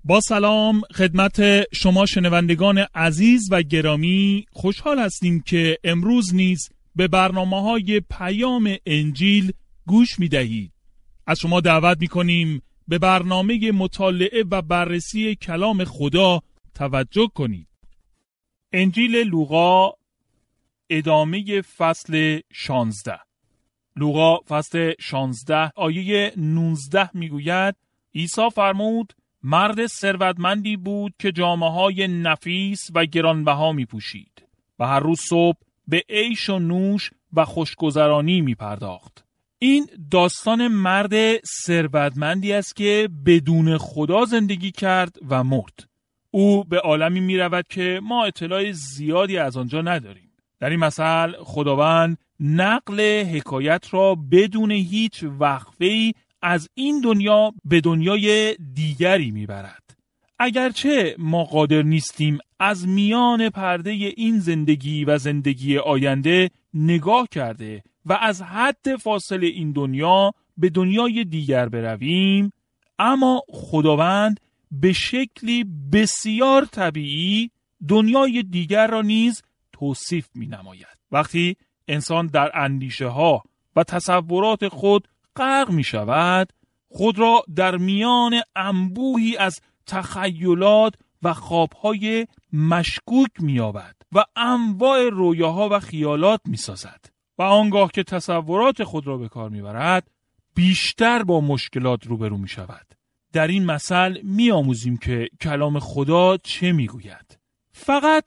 با سلام خدمت شما شنوندگان عزیز و گرامی، خوشحال هستیم که امروز نیز به برنامه‌های پیام انجیل گوش می‌دهید. از شما دعوت می‌کنیم به برنامه مطالعه و بررسی کلام خدا توجه کنید. انجیل لوقا ادامه فصل 16. لوقا فصل 16 آیه 19 میگوید: عیسی فرمود: مرد ثروتمندی بود که جامه‌های نفیس و گرانبها می‌پوشید و هر روز صبح به عیش و نوش و خوشگذرانی می‌پرداخت. این داستان مرد ثروتمندی است که بدون خدا زندگی کرد و مرد. او به عالمی می‌رود که ما اطلاع زیادی از آنجا نداریم. در این مثل خداوند نقل حکایت را بدون هیچ وقفه‌ای از این دنیا به دنیای دیگری میبرد. اگرچه ما قادر نیستیم از میان پرده این زندگی و زندگی آینده نگاه کرده و از حد فاصله این دنیا به دنیای دیگر برویم، اما خداوند به شکلی بسیار طبیعی دنیای دیگر را نیز توصیف می نماید. وقتی انسان در اندیشه ها و تصورات خود غرق می شود، خود را در میان انبوهی از تخیلات و خوابهای مشکوک می یابد و انواع رویاها و خیالات می سازد و آنگاه که تصورات خود را به کار می برد، بیشتر با مشکلات روبرو می شود. در این مثل می آموزیم که کلام خدا چه می گوید. فقط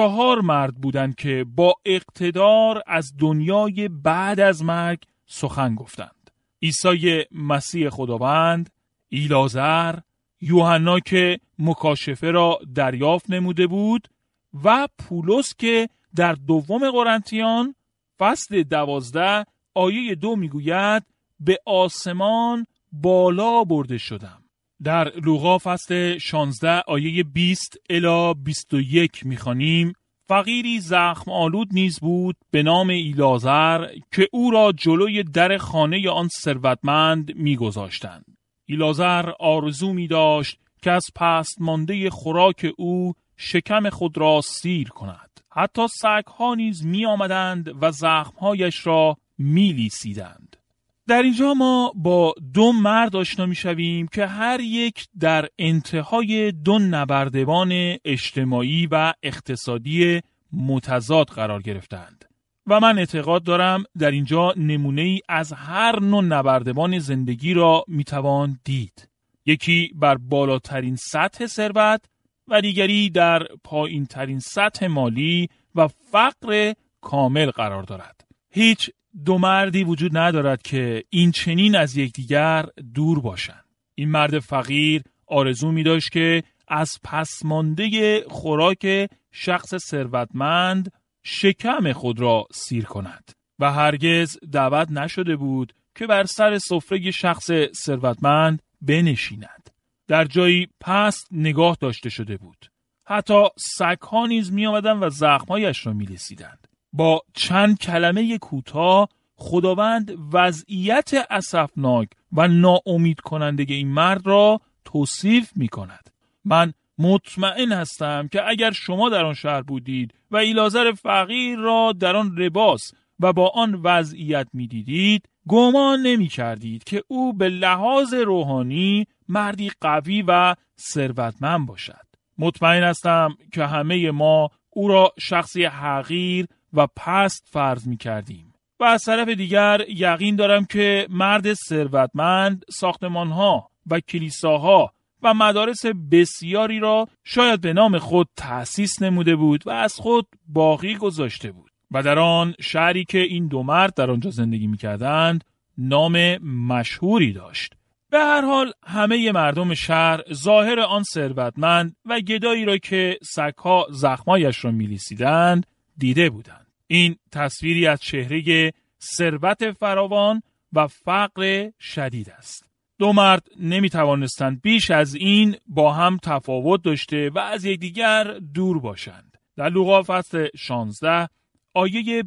4 مرد بودند که با اقتدار از دنیای بعد از مرگ سخن گفتند: عیسی مسیح خداوند، ایلازر، یوحنا که مکاشفه را دریافت نموده بود و پولس که در 2 قرنتیان فصل 12 آیه 2 میگوید: به آسمان بالا برده شدم. در لوقا فصل 16 آیه 20 الی 21 میخوانیم: فقیری زخم آلود نیز بود به نام ایلازر که او را جلوی در خانه آن ثروتمند میگذاشتند. ایلازر آرزو می داشت که از پست مانده خوراک او شکم خود را سیر کند. حتی سگ‌ها نیز می آمدند و زخمهایش را می لیسیدند. در اینجا ما با 2 مرد آشنا می شویم که هر یک در انتهای 2 نبردبان اجتماعی و اقتصادی متضاد قرار گرفتند و من اعتقاد دارم در اینجا نمونه‌ای از هر نوع نبردبان زندگی را می توان دید. یکی بر بالاترین سطح ثروت و دیگری در پایین ترین سطح مالی و فقر کامل قرار دارد. هیچ 2 مردی وجود ندارد که این چنین از یکدیگر دور باشند. این مرد فقیر آرزو می داشت که از پسمانده خوراک شخص ثروتمند شکم خود را سیر کند و هرگز دعوت نشده بود که بر سر سفره شخص ثروتمند بنشیند. در جایی پست نگاه داشته شده بود. حتی سگ‌ها نیز می آمدند و زخم‌هایش را می لیسیدند. با چند کلمه کوتاه خداوند وضعیت اسفناک و ناامید کننده این مرد را توصیف می کند. من مطمئن هستم که اگر شما در آن شهر بودید و ایلازر فقیر را در آن لباس و با آن وضعیت می دیدید، گمان نمی کردید که او به لحاظ روحانی مردی قوی و ثروتمند باشد. مطمئن هستم که همه ما او را شخصی حقیر و پست فرض می کردیم. و از طرف دیگر یقین دارم که مرد ثروتمند ساختمان‌ها و کلیساها و مدارس بسیاری را شاید به نام خود تأسیس نموده بود و از خود باقی گذاشته بود. و در آن شهری که این 2 مرد در آنجا زندگی می‌کردند نام مشهوری داشت. به هر حال همه مردم شهر ظاهر آن ثروتمند و گدایی را که سگ‌ها زخمایش را می‌لیسیدند دیده بودند. این تصویری از چهره ثروت فراوان و فقر شدید است. 2 مرد نمی‌توانستند بیش از این با هم تفاوت داشته و از یکدیگر دور باشند. در لوقا فصل 16 آیه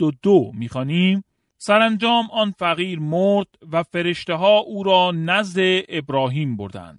22 می‌خوانیم: سرانجام آن فقیر مرد و فرشته ها او را نزد ابراهیم بردند.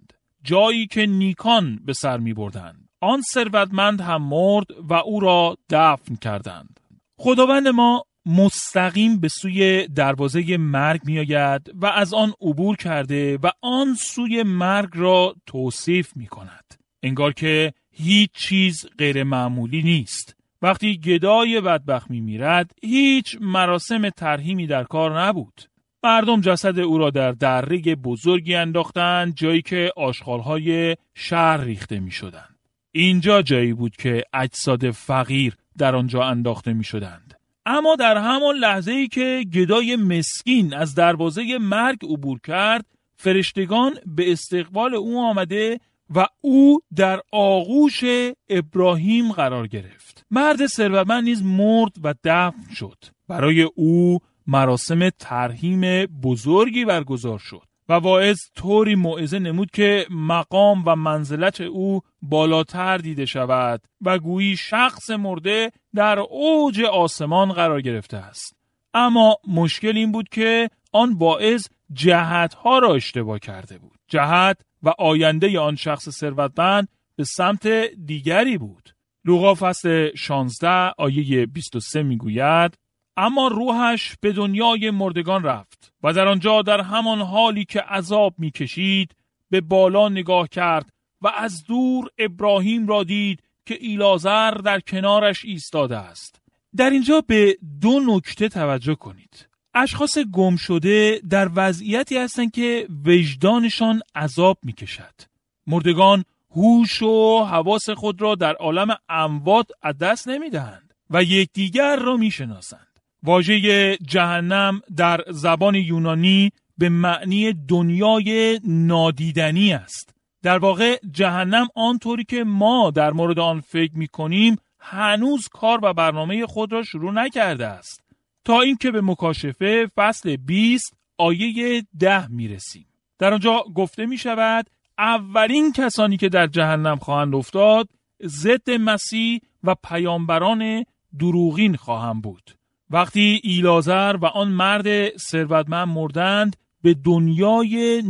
جایی که نیکان به سر می بردند. آن ثروتمند هم مرد و او را دفن کردند. خداوند ما مستقیم به سوی دروازه مرگ می آید و از آن عبور کرده و آن سوی مرگ را توصیف می کند. انگار که هیچ چیز غیر معمولی نیست. وقتی گدای بدبخت می میرد هیچ مراسم ترحیمی در کار نبود. مردم جسد او را در دره بزرگی انداختند، جایی که آشغال‌های شهر ریخته می شدند. اینجا جایی بود که اجساد فقیر در آنجا انداخته می شدند. اما در همان لحظه‌ای که گدای مسکین از دروازه مرگ عبور کرد، فرشتگان به استقبال او آمده و او در آغوش ابراهیم قرار گرفت. مرد ثروتمند نیز مرد و دفن شد. برای او مراسم ترحیم بزرگی برگزار شد و واعظ طوری موعظه نمود که مقام و منزلت او بالاتر دیده شود و گویی شخص مرده در اوج آسمان قرار گرفته است. اما مشکل این بود که آن واعظ جهتها را اشتباه کرده بود. جهت و آینده آن شخص ثروتمند به سمت دیگری بود. لوقا فصل 16 آیه 23 میگوید: اما روحش به دنیای مردگان رفت و در آنجا در همان حالی که عذاب میکشید به بالا نگاه کرد و از دور ابراهیم را دید که ایلازر در کنارش ایستاده است. در اینجا به دو نکته توجه کنید. اشخاص گم شده در وضعیتی هستند که وجدانشان عذاب میکشد. مردگان هوش و حواس خود را در عالم اموات از دست نمیدهند و یکدیگر را میشناسند. واژه جهنم در زبان یونانی به معنی دنیای نادیدنی است. در واقع جهنم آنطوری که ما در مورد آن فکر می‌کنیم هنوز کار و برنامه خود را شروع نکرده است، تا اینکه به مکاشفه فصل 20 آیه 10 میرسیم. در آنجا گفته می‌شود اولین کسانی که در جهنم خواهند افتاد ضد مسیح و پیامبران دروغین خواهند بود. وقتی ایلازر و آن مرد ثروتمند مردند به دنیای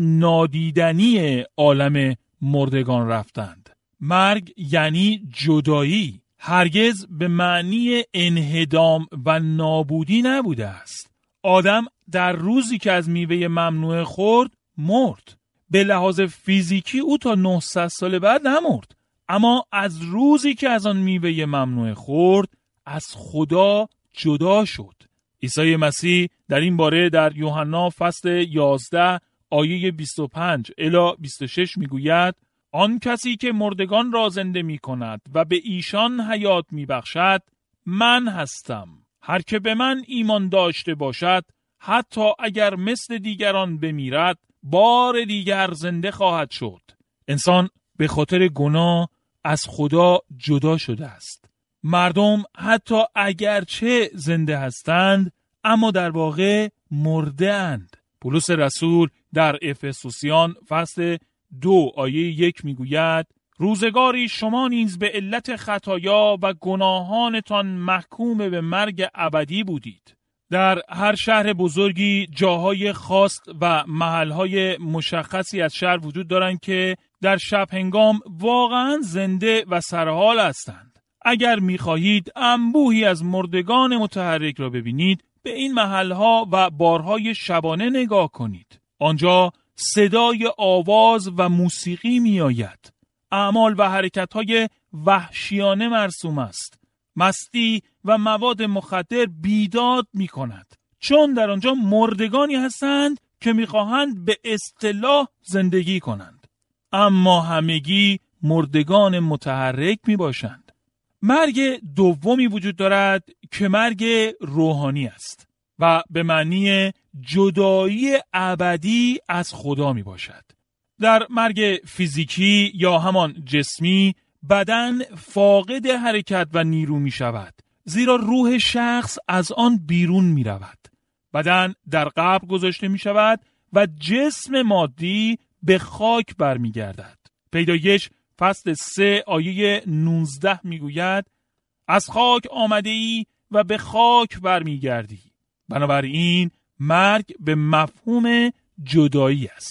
نادیدنی عالم مردگان رفتند. مرگ یعنی جدایی، هرگز به معنی انهدام و نابودی نبوده است. آدم در روزی که از میوه ممنوعه خورد مرد. به لحاظ فیزیکی او تا 900 سال بعد نمرد، اما از روزی که از آن میوه ممنوعه خورد از خدا جدا شد. عیسی مسیح در این باره در یوحنا فصل 11 آیه 25 الی 26 میگوید: آن کسی که مردگان را زنده می کند و به ایشان حیات می بخشد من هستم. هر که به من ایمان داشته باشد حتی اگر مثل دیگران بمیرد بار دیگر زنده خواهد شد. انسان به خاطر گناه از خدا جدا شده است. مردم حتی اگرچه زنده هستند اما در واقع مرده اند. پولس رسول در افسوسیان فصل 2 آیه 1 میگوید: روزگاری شما نیز به علت خطایا و گناهانتان محکوم به مرگ ابدی بودید. در هر شهر بزرگی جاهای خاص و محلهای مشخصی از شهر وجود دارند که در شب هنگام واقعا زنده و سرحال هستند. اگر می‌خواهید انبوهی از مردگان متحرک را ببینید، به این محلها و بارهای شبانه نگاه کنید. آنجا صدای آواز و موسیقی می‌آید. اعمال و حرکت‌های وحشیانه مرسوم است. مستی و مواد مخدر بیداد می‌کند، چون در آنجا مردگانی هستند که می‌خواهند به اصطلاح زندگی کنند، اما همگی مردگان متحرک می‌باشند. مرگ دومی وجود دارد که مرگ روحانی است و به معنی جدایی ابدی از خدا می باشد. در مرگ فیزیکی یا همان جسمی بدن فاقد حرکت و نیرو می شود، زیرا روح شخص از آن بیرون می رود. بدن در قبر گذاشته می شود و جسم مادی به خاک برمی گردد. پیدایش فصل 3 آیه 19 می گوید: از خاک آمده ای و به خاک برمیگردی. بنابراین مرگ به مفهوم جدایی است.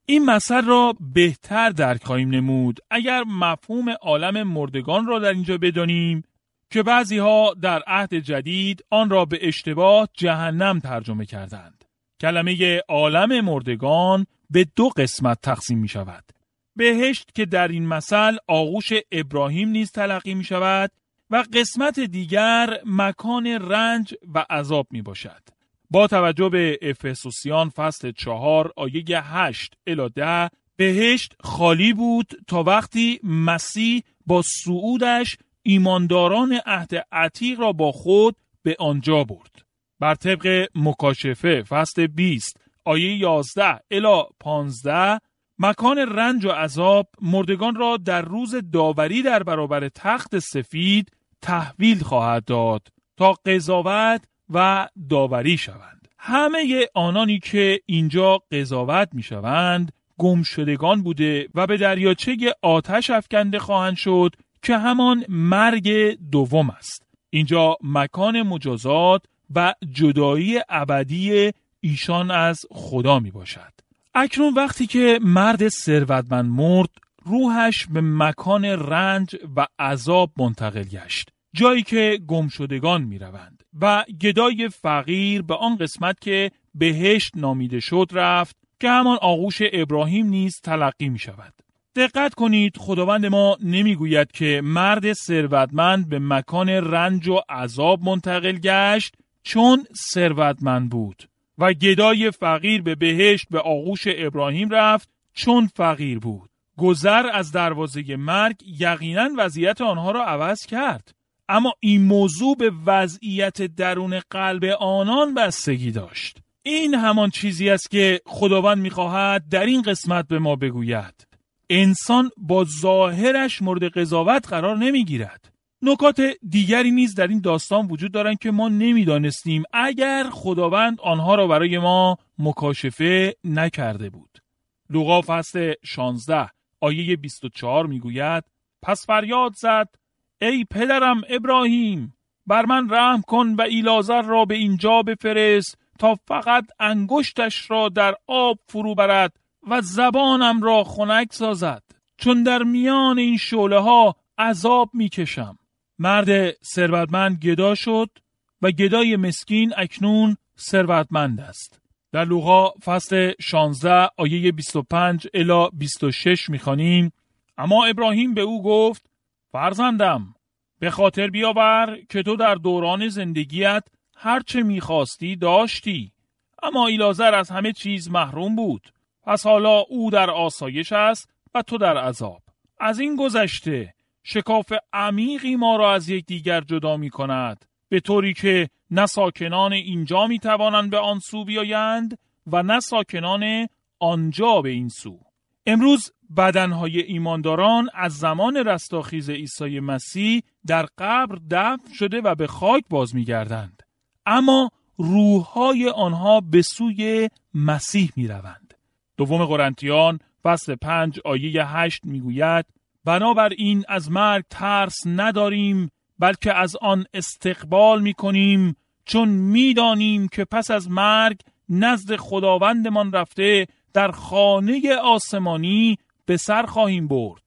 این مثل را بهتر درک خواهیم نمود اگر مفهوم عالم مردگان را در اینجا بدانیم که بعضی ها در عهد جدید آن را به اشتباه جهنم ترجمه کردند. کلمه عالم مردگان به دو قسمت تقسیم می شود. بهشت که در این مثل آغوش ابراهیم نیز تلقی می شود و قسمت دیگر مکان رنج و عذاب می باشد. با توجه به افسوسیان فصل 4 آیه 8 الی 10 بهشت خالی بود تا وقتی مسیح با صعودش ایمانداران عهد عتیق را با خود به آنجا برد. بر طبق مکاشفه فصل 20 آیه 11 الی 15 مکان رنج و عذاب مردگان را در روز داوری در برابر تخت سفید تحویل خواهد داد تا قضاوت و داوری شوند. همه آنانی که اینجا قضاوت می شوند گمشدگان بوده و به دریاچه آتش افکنده خواهند شد که همان مرگ دوم است. اینجا مکان مجازات و جدایی ابدی ایشان از خدا می باشد. اکنون وقتی که مرد ثروتمند مرد، روحش به مکان رنج و عذاب منتقل گشت، جایی که گمشدگان می روند و گدای فقیر به آن قسمت که بهشت نامیده شد رفت که همان آغوش ابراهیم نیز تلقی می شود. دقت کنید، خداوند ما نمی گوید که مرد ثروتمند به مکان رنج و عذاب منتقل گشت چون ثروتمند بود و گدای فقیر به بهشت به آغوش ابراهیم رفت چون فقیر بود. گذر از دروازه مرگ یقیناً وضعیت آنها را عوض کرد، اما این موضوع به وضعیت درون قلب آنان بستگی داشت. این همان چیزی است که خداوند می‌خواهد در این قسمت به ما بگوید. انسان با ظاهرش مورد قضاوت قرار نمی‌گیرد. نکات دیگری نیز در این داستان وجود دارند که ما نمی‌دانستیم اگر خداوند آنها را برای ما مکاشفه نکرده بود. لوقا فصل 16 آیه 24 می‌گوید: پس فریاد زد: ای پدرم ابراهیم، بر من رحم کن و ایلازر را به اینجا بفرست تا فقط انگشتش را در آب فرو برد و زبانم را خنک سازد، چون در میان این شعله ها عذاب میکشم. مرد ثروتمند گدا شد و گدای مسکین اکنون ثروتمند است. در لوقا فصل 16 آیه 25 الی 26 میخوانیم: اما ابراهیم به او گفت: فرزندم، به خاطر بیاور که تو در دوران زندگیت هرچه میخواستی داشتی، اما ایلازر از همه چیز محروم بود. پس حالا او در آسایش است و تو در عذاب. از این گذشته شکاف عمیقی ما را از یکدیگر جدا می کند، به طوری که نه ساکنان اینجا می توانند به آن سو بیایند و نه ساکنان آنجا به این سو. امروز بدنهای ایمانداران از زمان رستاخیز عیسی مسیح در قبر دفن شده و به خاک باز می گردند، اما روحهای آنها به سوی مسیح می روند. دوم قرنتیان فصل 5 آیه 8 می گوید: بنابراین از مرگ ترس نداریم، بلکه از آن استقبال می کنیم، چون می دانیم که پس از مرگ نزد خداوندمان رفته در خانه آسمانی به سر خواهیم برد.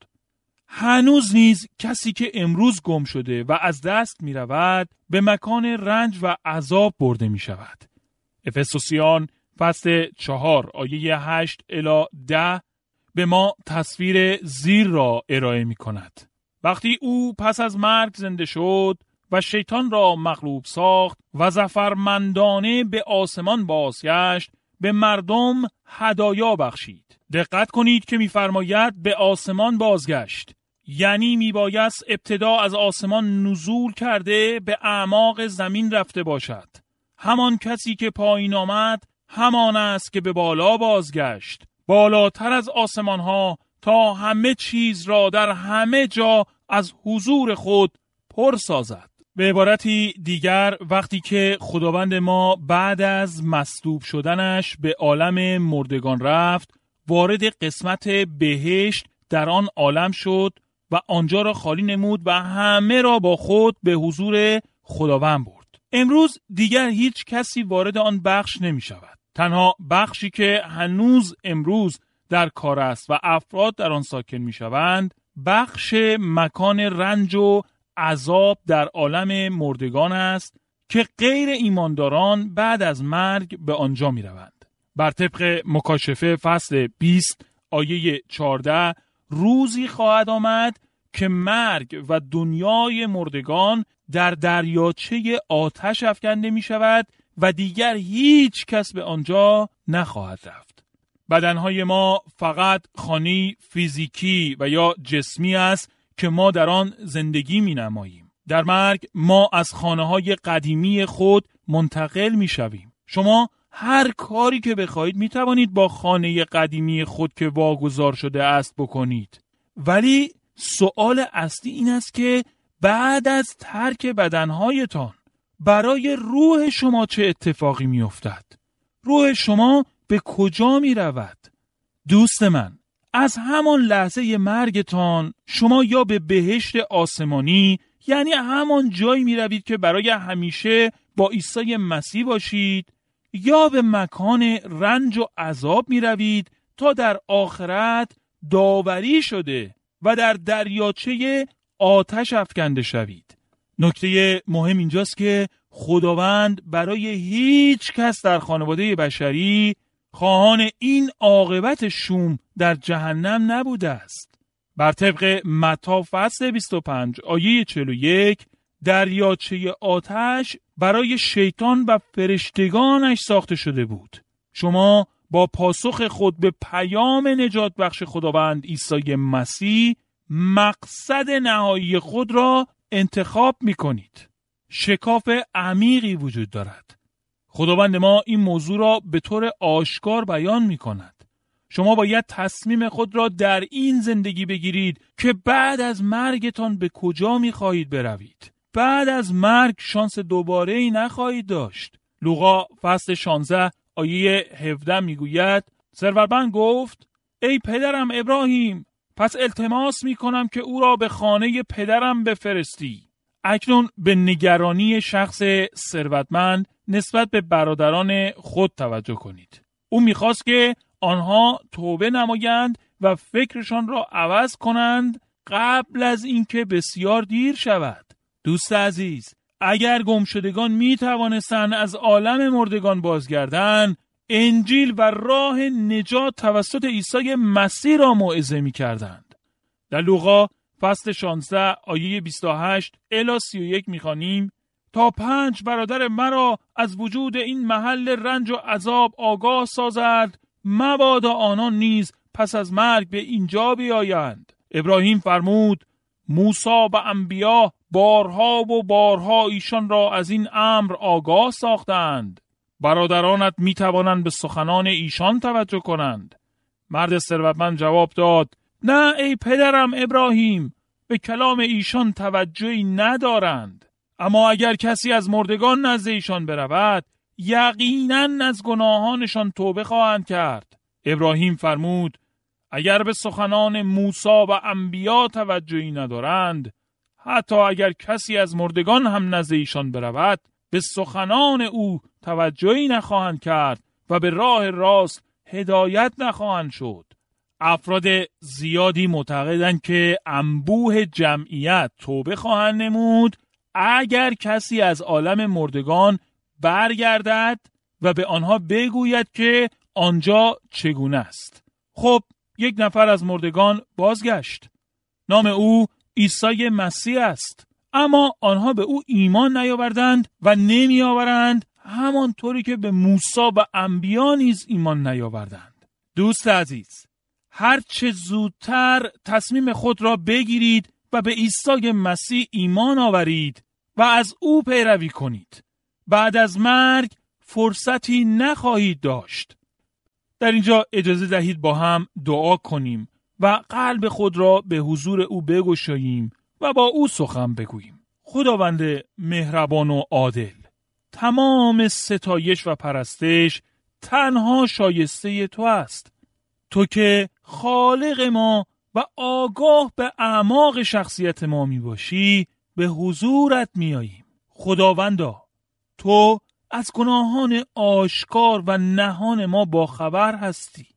هنوز نیز کسی که امروز گم شده و از دست می رود به مکان رنج و عذاب برده می شود. افسوسیان فصل 4 آیه 8 الی 10 به ما تصویر زیر را ارائه می کند. وقتی او پس از مرگ زنده شد و شیطان را مغلوب ساخت و ظفرمندانه به آسمان بازگشت، به مردم هدایا بخشید. دقت کنید که می‌فرماید به آسمان بازگشت، یعنی میبایست ابتدا از آسمان نزول کرده به اعماق زمین رفته باشد. همان کسی که پایین آمد همان است که به بالا بازگشت، بالاتر از آسمان ها، تا همه چیز را در همه جا از حضور خود پر سازد. به عبارتی دیگر، وقتی که خداوند ما بعد از مصلوب شدنش به عالم مردگان رفت، وارد قسمت بهشت در آن عالم شد و آنجا را خالی نمود و همه را با خود به حضور خداوند برد. امروز دیگر هیچ کسی وارد آن بخش نمی شود. تنها بخشی که هنوز امروز در کار است و افراد در آن ساکن می‌شوند، بخش مکان رنج و عذاب در عالم مردگان است که غیر ایمانداران بعد از مرگ به آنجا می‌روند. بر طبق مکاشفه فصل 20 آیه 14 روزی خواهد آمد که مرگ و دنیای مردگان در دریاچه آتش افکنده می شود و دیگر هیچ کس به آنجا نخواهد رفت. بدنهای ما فقط خانه فیزیکی و یا جسمی است که ما در آن زندگی می نماییم. در مرگ ما از خانه‌های قدیمی خود منتقل می شویم. شما هر کاری که بخواهید می توانید با خانه قدیمی خود که واگذار شده است بکنید. ولی سوال اصلی این است که بعد از ترک بدنهایتان برای روح شما چه اتفاقی می افتد؟ روح شما به کجا می رود؟ دوست من، از همان لحظه مرگتان شما یا به بهشت آسمانی، یعنی همان جایی می روید که برای همیشه با عیسی مسیح باشید، یا به مکان رنج و عذاب می روید تا در آخرت داوری شده و در دریاچه آتش افکنده شوید. نکته مهم اینجاست که خداوند برای هیچ کس در خانواده بشری خواهان این عاقبت شوم در جهنم نبوده است. بر طبق متی فصل 25 آیه 41 دریاچه آتش برای شیطان و فرشتگانش ساخته شده بود. شما با پاسخ خود به پیام نجات بخش خداوند عیسی مسیح مقصد نهایی خود را انتخاب می کنید. شکاف عمیقی وجود دارد. خداوند ما این موضوع را به طور آشکار بیان می کند. شما باید تصمیم خود را در این زندگی بگیرید که بعد از مرگتان به کجا می خواهید بروید. بعد از مرگ شانس دوباره‌ای نخواهید داشت. لوقا فصل 16 آیه 17 میگوید ثروتمند گفت ای پدرم ابراهیم، پس التماس میکنم که او را به خانه پدرم بفرستی. اکنون به نگرانی شخص ثروتمند نسبت به برادران خود توجه کنید. او میخواست که آنها توبه نمایند و فکرشان را عوض کنند قبل از اینکه بسیار دیر شود. دوست عزیز، اگر گمشدگان می توانستند از عالم مردگان بازگردند، انجیل و راه نجات توسط عیسی مسیح را موعظه می کردند. در لوقا فصل 16 آیه 28 الی 31 می خوانیم تا 5 برادر مرا از وجود این محل رنج و عذاب آگاه سازد، مبادا آنان نیز پس از مرگ به اینجا بیایند. ابراهیم فرمود موسی و انبیا بارها و بارها ایشان را از این امر آگاه ساختند. برادرانت می توانند به سخنان ایشان توجه کنند. مرد ثروتمند جواب داد نه ای پدرم ابراهیم، به کلام ایشان توجهی ندارند. اما اگر کسی از مردگان نزد ایشان برود، یقیناً از گناهانشان توبه خواهند کرد. ابراهیم فرمود اگر به سخنان موسی و انبیا توجهی ندارند، حتی اگر کسی از مردگان هم نزد ایشان برود، به سخنان او توجهی نخواهند کرد و به راه راست هدایت نخواهند شد. افراد زیادی معتقدند که انبوه جمعیت توبه خواهند نمود اگر کسی از عالم مردگان برگردد و به آنها بگوید که آنجا چگونه است. خب یک نفر از مردگان بازگشت. نام او عیسی مسیح است. اما آنها به او ایمان نیاوردند و نمی آورند، همانطوری که به موسی و انبیا نیز ایمان نیاوردند. دوست عزیز، هر چه زودتر تصمیم خود را بگیرید و به عیسی مسیح ایمان آورید و از او پیروی کنید. بعد از مرگ فرصتی نخواهید داشت. در اینجا اجازه دهید با هم دعا کنیم و قلب خود را به حضور او بگشاییم و با او سخن بگوییم. خداوند مهربان و عادل، تمام ستایش و پرستش تنها شایسته تو است. تو که خالق ما و آگاه به اعماق شخصیت ما می باشی، به حضورت می آییم. خداوندا، تو از گناهان آشکار و نهان ما با خبر هستی.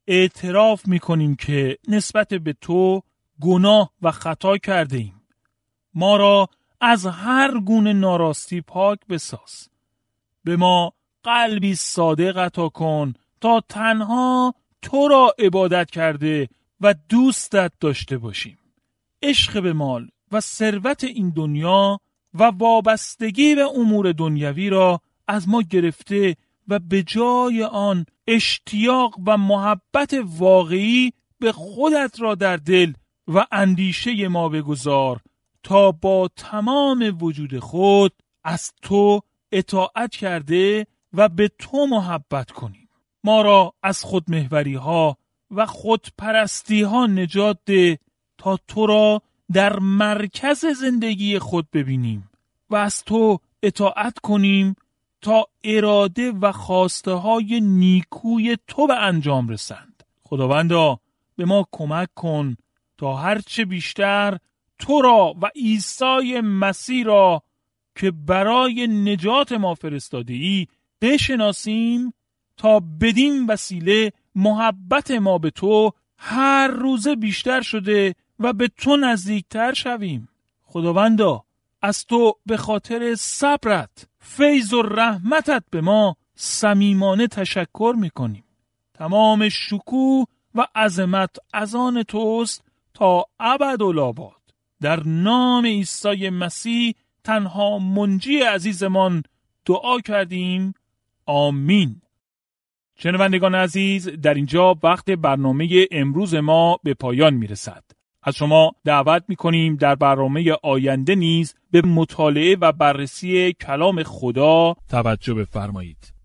اعتراف میکنیم که نسبت به تو گناه و خطا کرده ایم. ما را از هر گونه ناراستی پاک بساز. به ما قلبی صادق عطا کن تا تنها تو را عبادت کرده و دوستت داشته باشیم. عشق به مال و ثروت این دنیا و وابستگی به امور دنیوی را از ما گرفته و به جای آن اشتیاق و محبت واقعی به خودت را در دل و اندیشه ما بگذار تا با تمام وجود خود از تو اطاعت کرده و به تو محبت کنیم. ما را از خودمحوری ها و خودپرستی ها نجات ده تا تو را در مرکز زندگی خود ببینیم و از تو اطاعت کنیم تا اراده و خواسته های نیکوی تو به انجام رسند. خداوندا به ما کمک کن تا هرچه بیشتر تو را و عیسی مسیح را که برای نجات ما فرستاده ای بشناسیم تا بدین وسیله محبت ما به تو هر روزه بیشتر شده و به تو نزدیکتر شویم. خداوندا از تو به خاطر صبرت، فیض و رحمتت به ما صمیمانه تشکر میکنیم. تمام شکوه و عظمت از آن توست تا ابدالآباد. در نام عیسی مسیح تنها منجی عزیزمان دعا کردیم. آمین. شنوندگان عزیز، در اینجا وقت برنامه امروز ما به پایان میرسد. از شما دعوت میکنیم در برنامه آینده نیز به مطالعه و بررسی کلام خدا توجه بفرمایید.